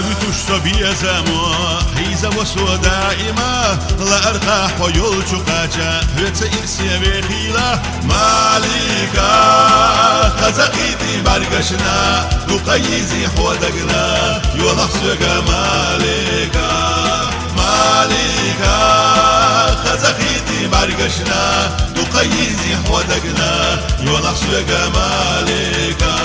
وتشتو بيزامو حيزة وسو دائما لا أرقى حيول شقاجة هيتس إرسي بخيلة مالكا خزقيتي برقشنا نقيزي حودقنا يولخ سوغا مالكا مالكا خزقيتي برقشنا نقيزي حودقنا يولخ سوغا مالكا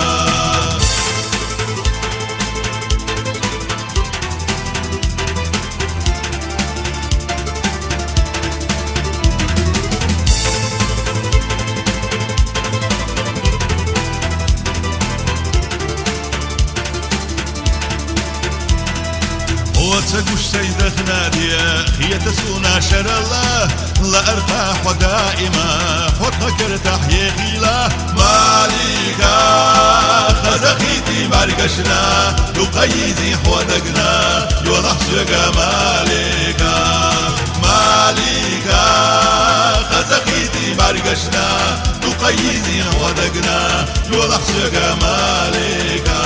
وتقوش سيدة خنادية هي تسونا شر الله لا ارتاح ودائما حطك ارتاح يا خيلة مالكا خزقيتي برقشنا نقيزي حودقنا يولح سوغا مالكا مالكا خزقيتي برقشنا نقيزي حودقنا يولح سوغا مالكا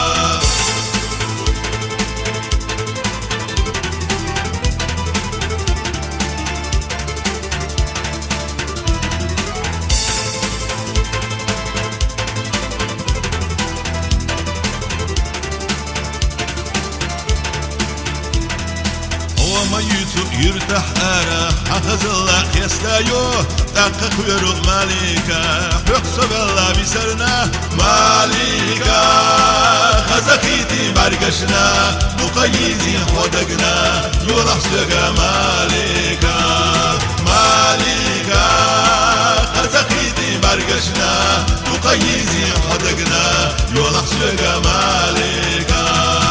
وما يرتاح أرى حخز الله يستايو تحقق ويرو مالكا يحسب الله بسرنا مالكا خزقيتي برقشنا نقيزي حودقنا يولح سوغا مالكا مالكا خزقيتي برقشنا نقيزي حودقنا يولح سوغا مالكا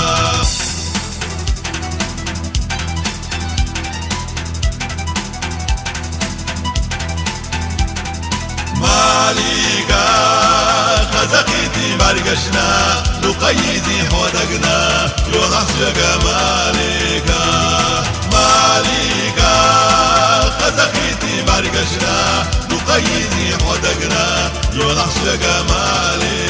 مالكا خزقيتي برقشنا نقيزي حودقنا يولح سوغا مالكا مالكا خزقيتي برقشنا نقيزي حودقنا يولح سوغا مالكا